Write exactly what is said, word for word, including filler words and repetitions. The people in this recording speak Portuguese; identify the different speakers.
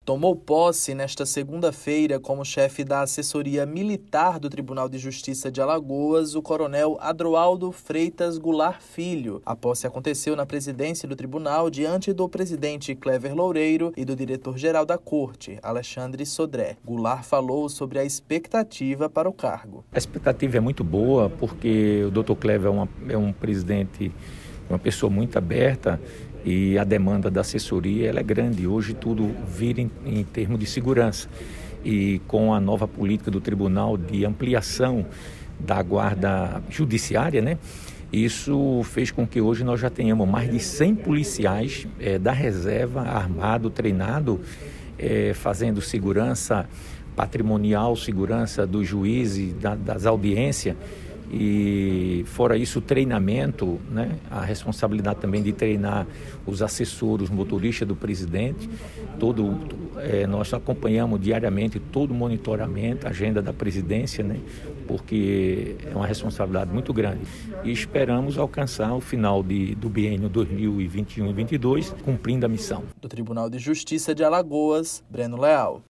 Speaker 1: Tomou posse nesta segunda-feira como chefe da assessoria militar do Tribunal de Justiça de Alagoas o coronel Adroaldo Freitas Goulart Filho. A posse aconteceu na presidência do tribunal diante do presidente Clever Loureiro e do diretor-geral da Corte, Alexandre Sodré. Goulart falou sobre a expectativa para o cargo.
Speaker 2: A expectativa é muito boa porque o doutor Clever é, uma, é um presidente, uma pessoa muito aberta, e a demanda da assessoria ela é grande. Hoje tudo vira em, em termos de segurança. E com a nova política do tribunal de ampliação da guarda judiciária, né? Isso fez com que hoje nós já tenhamos mais de cem policiais é, da reserva, armado, treinado, é, fazendo segurança patrimonial, segurança dos juízes, da, das audiências. E fora isso o treinamento, né? A responsabilidade também de treinar os assessores, os motoristas do presidente. Todo, é, nós acompanhamos diariamente todo o monitoramento, a agenda da presidência, né? Porque é uma responsabilidade muito grande. E esperamos alcançar o final de, do biênio dois mil e vinte e um e dois mil e vinte e dois, cumprindo a missão.
Speaker 1: Do Tribunal de Justiça de Alagoas, Breno Leal.